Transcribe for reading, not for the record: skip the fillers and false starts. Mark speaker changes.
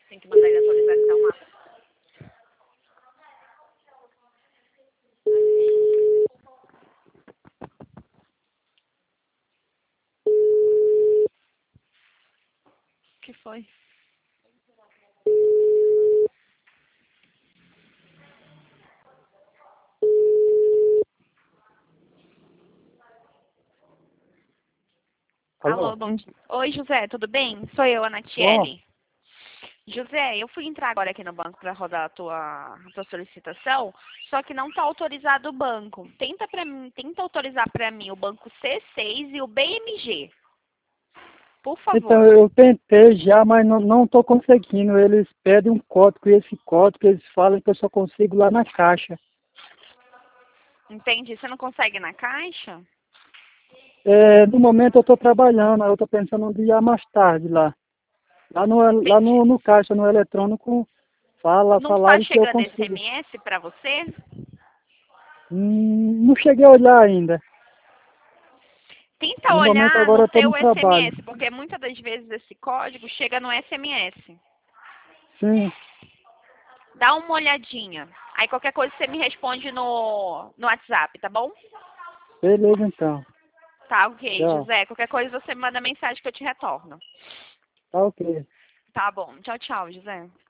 Speaker 1: Tem que mandar ele atualizar então lá. O que foi?
Speaker 2: Alô?
Speaker 1: Alô, bom dia. Oi, José, tudo bem? Sou eu, a
Speaker 2: Bom,
Speaker 1: Natiele. José, eu fui entrar agora aqui no banco para rodar a tua solicitação, só que não está autorizado o banco. Tenta autorizar para mim o banco C6 e o BMG, por
Speaker 2: então
Speaker 1: favor.
Speaker 2: eu tentei já, mas não estou conseguindo. Eles pedem um código e esse código eles falam que eu só consigo lá na caixa.
Speaker 1: Entendi. Você não consegue ir na caixa?
Speaker 2: No momento eu estou trabalhando, aí eu estou pensando em ir mais tarde lá. Lá
Speaker 1: Entendi.
Speaker 2: no caixa, no eletrônico,
Speaker 1: Não está
Speaker 2: falaram que eu
Speaker 1: chegando
Speaker 2: consigo.
Speaker 1: SMS para você?
Speaker 2: Não cheguei a olhar ainda.
Speaker 1: Tenta
Speaker 2: No momento
Speaker 1: olhar
Speaker 2: agora
Speaker 1: no
Speaker 2: eu estou
Speaker 1: teu
Speaker 2: no trabalho.
Speaker 1: SMS, porque muitas das vezes esse código chega no SMS.
Speaker 2: Sim,
Speaker 1: Dá uma olhadinha. Aí qualquer coisa você me responde no WhatsApp, tá bom?
Speaker 2: beleza então.
Speaker 1: Tá, ok,
Speaker 2: Tchau.
Speaker 1: José. Qualquer coisa você me manda mensagem que eu te retorno.
Speaker 2: Tá ok.
Speaker 1: Tá bom. Tchau, tchau, José.